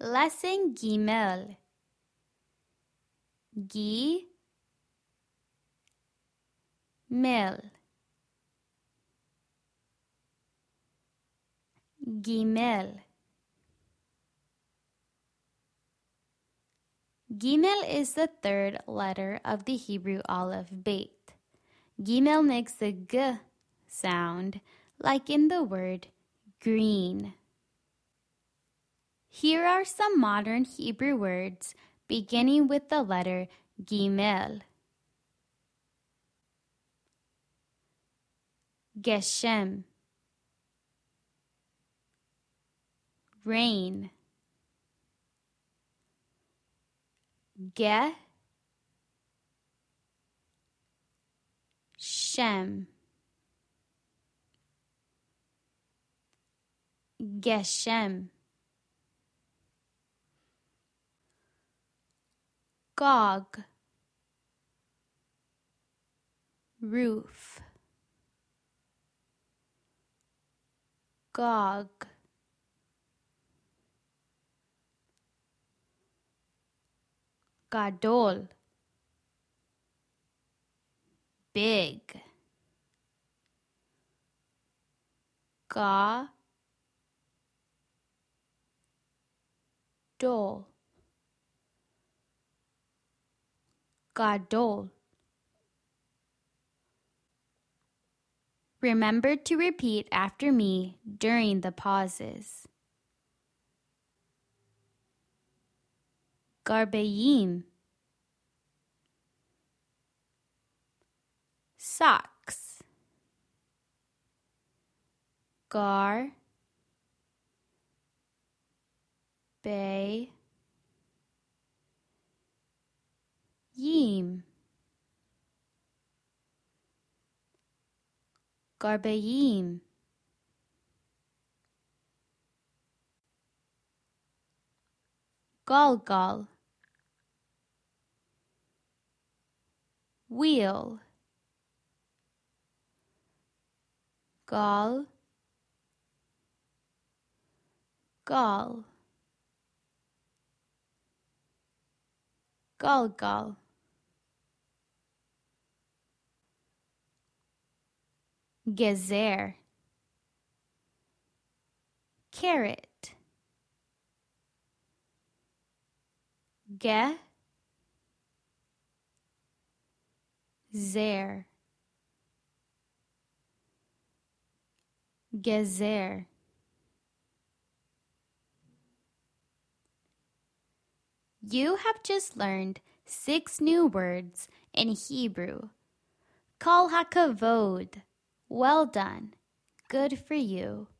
Lesson Gimel. Gimel. Gimel. Gimel is the third letter of the Hebrew Aleph Beit. Gimel makes the G sound, like in the word green. Here are some modern Hebrew words beginning with the letter Gimel. Geshem. Rain. Shem. Geshem. Gog. Roof. Gog. Gadol. Big. Gadol. Gadol. Remember to repeat after me during the pauses. Garbayim. Socks. Gar. Bay. Yim. Garbayim. Galgal. Wheel. Gal. Gal. Galgal. Gezer. Carrot. Zer. Gezer. You have just learned 6 new words in Hebrew. Kol hakavod. Well done. Good for you.